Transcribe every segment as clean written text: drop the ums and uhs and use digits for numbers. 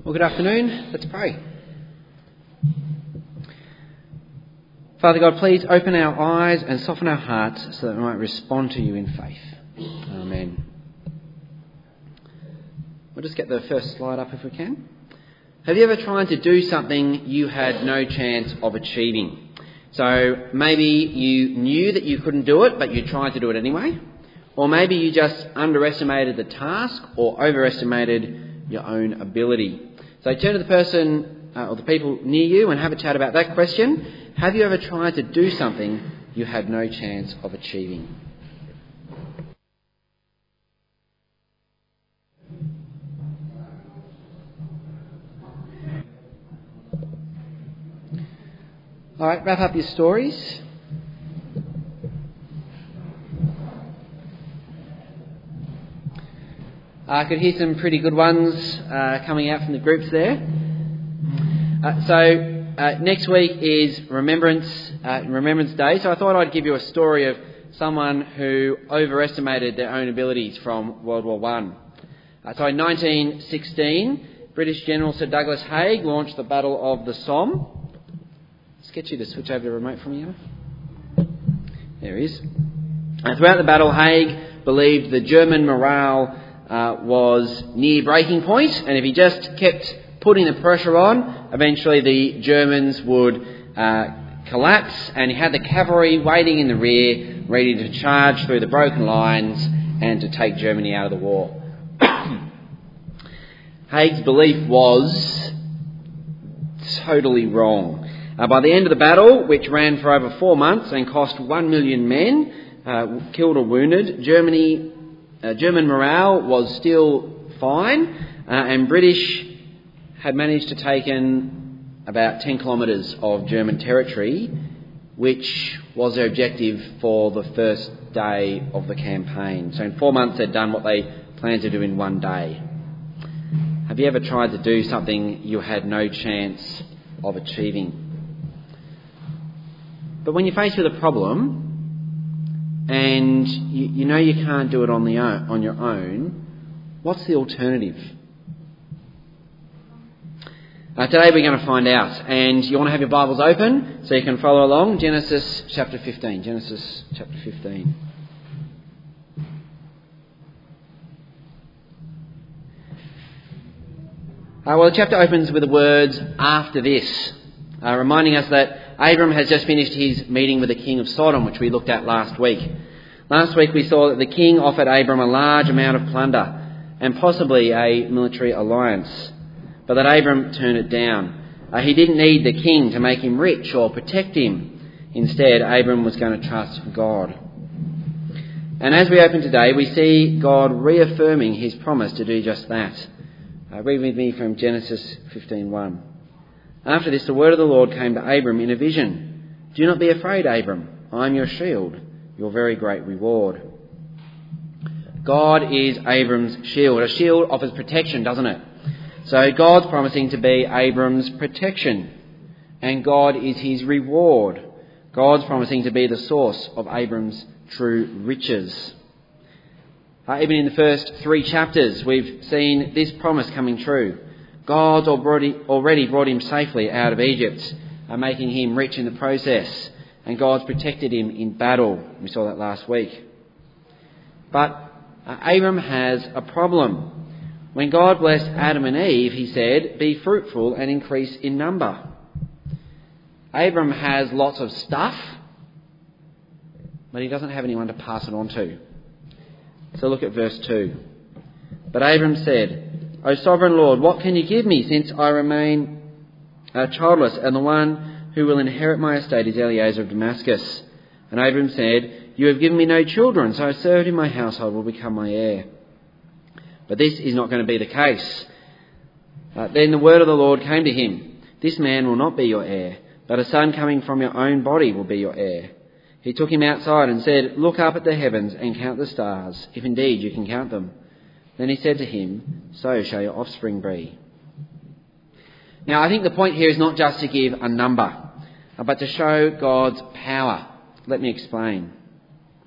Well, good afternoon. Let's pray. Father God, please open our eyes and soften our hearts so that we might respond to you in faith. Amen. We'll just get the first slide up if we can. Have you ever tried to do something you had no chance of achieving? So maybe you knew that you couldn't do it, but you tried to do it anyway. Or maybe you just underestimated the task or overestimated your own ability. So turn to the person or the people near you and have a chat about that question. Have you ever tried to do something you had no chance of achieving? All right, wrap up your stories. I could hear some pretty good ones coming out from the groups there. Next week is Remembrance Day, so I thought I'd give you a story of someone who overestimated their own abilities from World War One. So in 1916, British General Sir Douglas Haig launched the Battle of the Somme. Let's get you to switch over the remote from you. There he is. Throughout the battle, Haig believed the German morale was near breaking point, and if he just kept putting the pressure on, eventually the Germans would collapse, and he had the cavalry waiting in the rear, ready to charge through the broken lines and to take Germany out of the war. Haig's belief was totally wrong. By the end of the battle, which ran for over 4 months and cost 1 million men killed or wounded, German morale was still fine, and British had managed to take in about 10 kilometres of German territory, which was their objective for the first day of the campaign. So in 4 months they'd done what they planned to do in 1 day. Have you ever tried to do something you had no chance of achieving? But when you're faced with a problem, and you know you can't do it on your own, what's the alternative? Today we're going to find out, and you want to have your Bibles open so you can follow along. Genesis chapter 15. Genesis chapter 15. The chapter opens with the words, "after this," reminding us that Abram has just finished his meeting with the king of Sodom, which we looked at last week. Last week we saw that the king offered Abram a large amount of plunder and possibly a military alliance, but that Abram turned it down. He didn't need the king to make him rich or protect him. Instead, Abram was going to trust God. And as we open today, we see God reaffirming his promise to do just that. Read with me from Genesis 15:1. After this, the word of the Lord came to Abram in a vision. "Do not be afraid, Abram. I am your shield, your very great reward." God is Abram's shield. A shield offers protection, doesn't it? So God's promising to be Abram's protection, and God is his reward. God's promising to be the source of Abram's true riches. Even in the first 3 chapters, we've seen this promise coming true. God's already brought him safely out of Egypt, making him rich in the process, and God's protected him in battle. We saw that last week. But Abram has a problem. When God blessed Adam and Eve, he said, "Be fruitful and increase in number." Abram has lots of stuff, but he doesn't have anyone to pass it on to. So look at verse 2. "But Abram said, 'O sovereign Lord, what can you give me since I remain childless, and the one who will inherit my estate is Eliezer of Damascus?' And Abram said, 'You have given me no children, so a servant in my household will become my heir.' But this is not going to be the case. Then the word of the Lord came to him, 'This man will not be your heir, but a son coming from your own body will be your heir.' He took him outside and said, 'Look up at the heavens and count the stars, if indeed you can count them.' Then he said to him, 'So shall your offspring be.'" Now, I think the point here is not just to give a number, but to show God's power. Let me explain.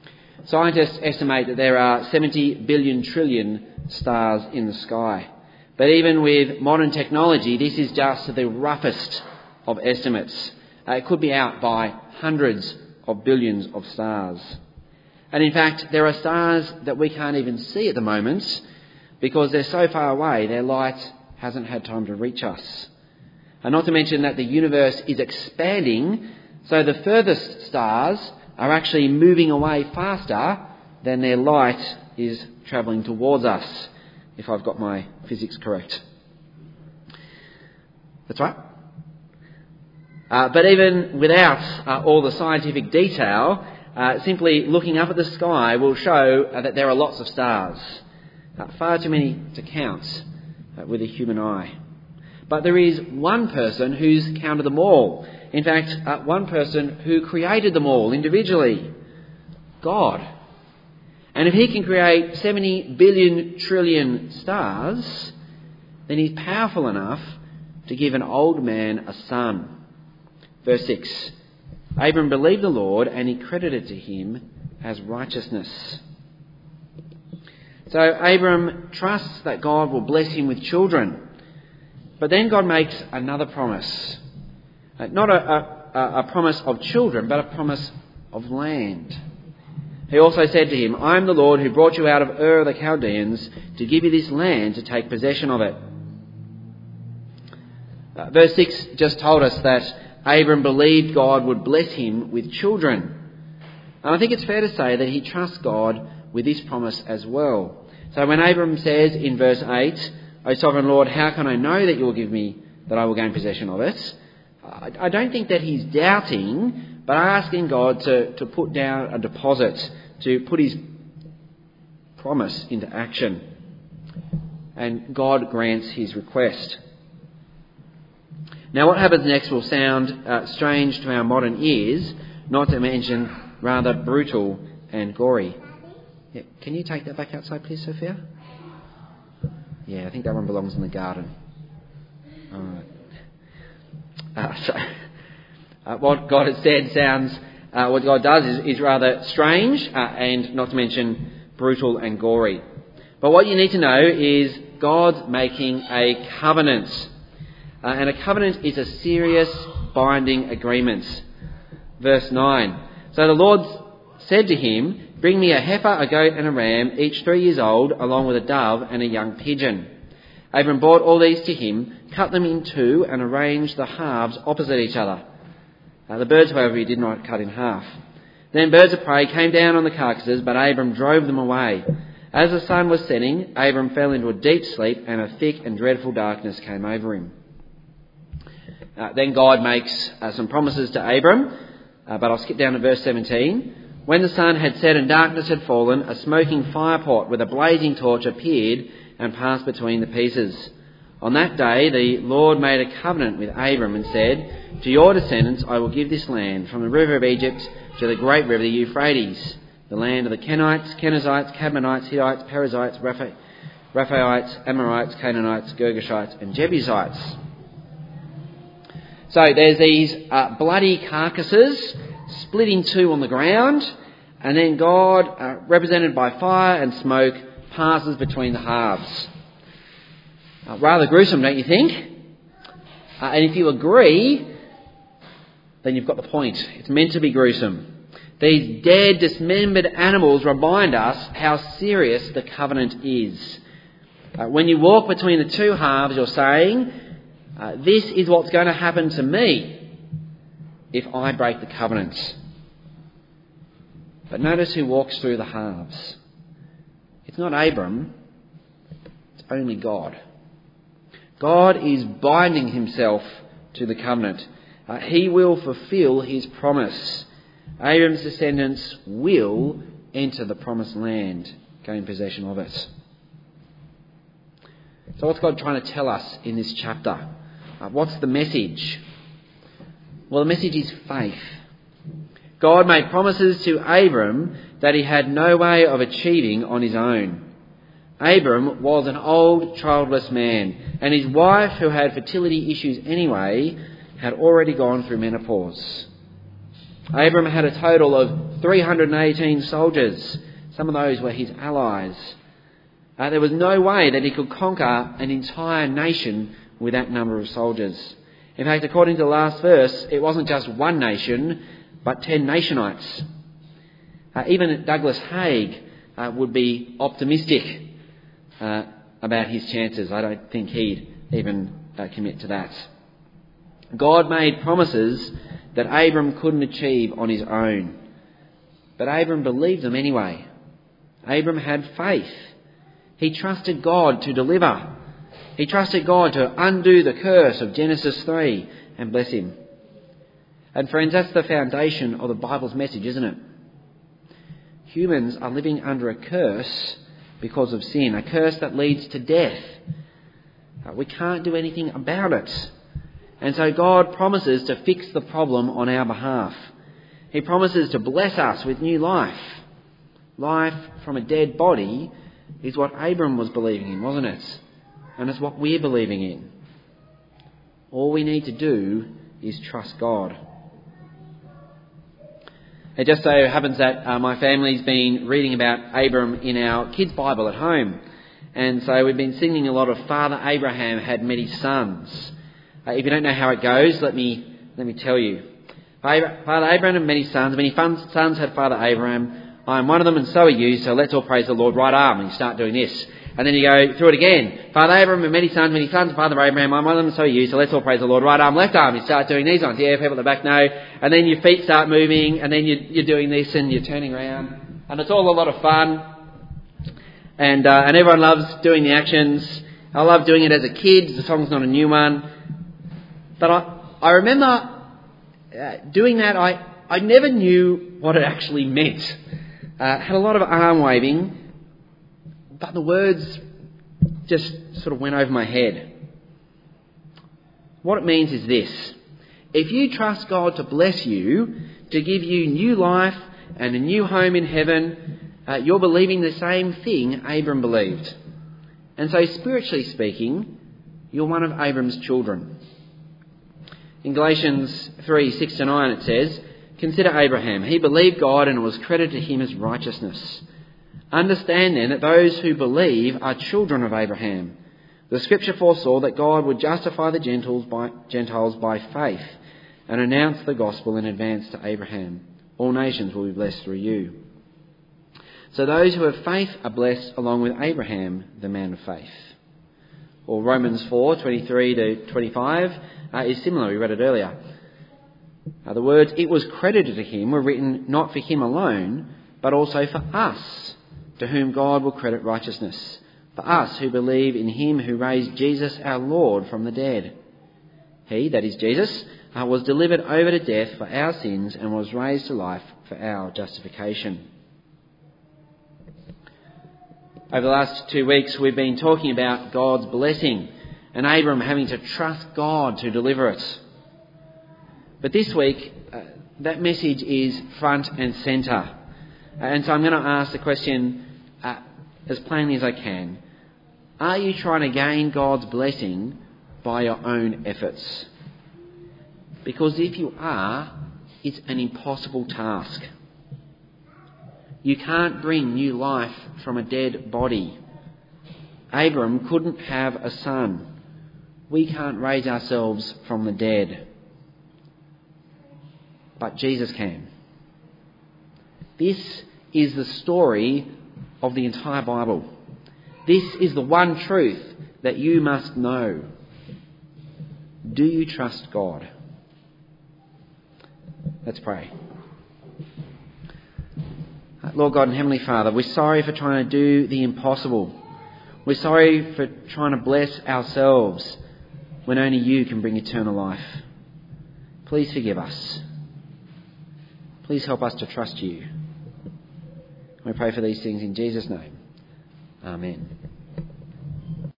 Scientists estimate that there are 70 billion trillion stars in the sky. But even with modern technology, this is just the roughest of estimates. It could be out by hundreds of billions of stars. And in fact, there are stars that we can't even see at the moment because they're so far away, their light hasn't had time to reach us. And not to mention that the universe is expanding, so the furthest stars are actually moving away faster than their light is travelling towards us, if I've got my physics correct. That's right. But even without all the scientific detail, simply looking up at the sky will show that there are lots of stars. Far too many to count with a human eye. But there is one person who's counted them all. In fact, one person who created them all individually. God. And if he can create 70 billion trillion stars, then he's powerful enough to give an old man a son. Verse 6. Abram believed the Lord and he credited to him as righteousness. So Abram trusts that God will bless him with children. But then God makes another promise. Not a promise of children, but a promise of land. He also said to him, I am the Lord who brought you out of Ur of the Chaldeans to give you this land to take possession of it. Verse 6 just told us that Abram believed God would bless him with children. And I think it's fair to say that he trusts God with this promise as well. So when Abram says in verse 8, O sovereign Lord, how can I know that you will give me, that I will gain possession of it? I don't think that he's doubting, but asking God to put down a deposit, to put his promise into action. And God grants his request. Now what happens next will sound strange to our modern ears, not to mention rather brutal and gory. Yeah, can you take that back outside please, Sophia? Yeah, I think that one belongs in the garden. All right. What God has said sounds, what God does is rather strange and not to mention brutal and gory. But what you need to know is God's making a covenant. And a covenant is a serious binding agreement. Verse 9. So the Lord said to him, bring me a heifer, a goat and a ram, each 3 years old, along with a dove and a young pigeon. Abram brought all these to him, cut them in two and arranged the halves opposite each other. The birds, however, he did not cut in half. Then birds of prey came down on the carcasses, but Abram drove them away. As the sun was setting, Abram fell into a deep sleep and a thick and dreadful darkness came over him. Then God makes some promises to Abram, but I'll skip down to verse 17. When the sun had set and darkness had fallen, a smoking firepot with a blazing torch appeared and passed between the pieces. On that day the Lord made a covenant with Abram and said, to your descendants I will give this land, from the river of Egypt to the great river, the Euphrates, the land of the Kenites, Kenizzites, Cadmonites, Hittites, Perizzites, Rephaites, Amorites, Canaanites, Girgashites and Jebusites. So there's these bloody carcasses split in two on the ground, and then God, represented by fire and smoke, passes between the halves. Rather gruesome, don't you think? And if you agree, then you've got the point. It's meant to be gruesome. These dead, dismembered animals remind us how serious the covenant is. When you walk between the two halves, you're saying, this is what's going to happen to me if I break the covenant. But notice who walks through the halves. It's not Abram, it's only God. God is binding himself to the covenant. He will fulfill his promise. Abram's descendants will enter the promised land, gain possession of it. So what's God trying to tell us in this chapter? What's the message? Well, the message is faith. God made promises to Abram that he had no way of achieving on his own. Abram was an old, childless man, and his wife, who had fertility issues anyway, had already gone through menopause. Abram had a total of 318 soldiers. Some of those were his allies. There was no way that he could conquer an entire nation with that number of soldiers. In fact, according to the last verse, it wasn't just one nation, but 10 nationites. Even Douglas Haig would be optimistic about his chances. I don't think he'd even commit to that. God made promises that Abram couldn't achieve on his own. But Abram believed them anyway. Abram had faith. He trusted God to deliver. He trusted God to undo the curse of Genesis 3 and bless him. And friends, that's the foundation of the Bible's message, isn't it? Humans are living under a curse because of sin, a curse that leads to death. We can't do anything about it. And so God promises to fix the problem on our behalf. He promises to bless us with new life. Life from a dead body is what Abram was believing in, wasn't it? And it's what we're believing in. All we need to do is trust God. It just so happens that my family's been reading about Abram in our kids' Bible at home. And so we've been singing a lot of Father Abraham had many sons. If you don't know how it goes, let me tell you. Father Abraham had many sons. Many sons had Father Abraham. I am one of them and so are you, so let's all praise the Lord. Right arm, and you start doing this. And then you go through it again. Father Abraham had many sons, Father Abraham, I'm one of them and so are you, so let's all praise the Lord. Right arm, left arm, you start doing these ones. Yeah, people at the back know. And then your feet start moving, and then you're doing this and you're turning around. And it's all a lot of fun. And everyone loves doing the actions. I love doing it as a kid. The song's not a new one. But I remember doing that. I never knew what it actually meant. Had a lot of arm waving, but the words just sort of went over my head. What it means is this. If you trust God to bless you, to give you new life and a new home in heaven, you're believing the same thing Abram believed. And so spiritually speaking, you're one of Abram's children. In Galatians 3:6-9 it says, "Consider Abraham. He believed God and it was credited to him as righteousness. Understand then that those who believe are children of Abraham. The scripture foresaw that God would justify the Gentiles by faith and announce the gospel in advance to Abraham. All nations will be blessed through you. So those who have faith are blessed along with Abraham, the man of faith." Or Romans 4:23-25 is similar. We read it earlier. The words, "It was credited to him," were written not for him alone, but also for us, to whom God will credit righteousness. For us who believe in him who raised Jesus our Lord from the dead. He, that is Jesus, was delivered over to death for our sins and was raised to life for our justification. Over the last 2 weeks, we've been talking about God's blessing and Abram having to trust God to deliver it. But this week, that message is front and centre. And so I'm going to ask the question as plainly as I can. Are you trying to gain God's blessing by your own efforts? Because if you are, it's an impossible task. You can't bring new life from a dead body. Abram couldn't have a son. We can't raise ourselves from the dead. But Jesus can. This is the story of the entire Bible. This is the one truth that you must know. Do you trust God? Let's pray. Lord God and Heavenly Father, we're sorry for trying to do the impossible. We're sorry for trying to bless ourselves when only you can bring eternal life. Please forgive us. Please help us to trust you. We pray for these things in Jesus' name. Amen.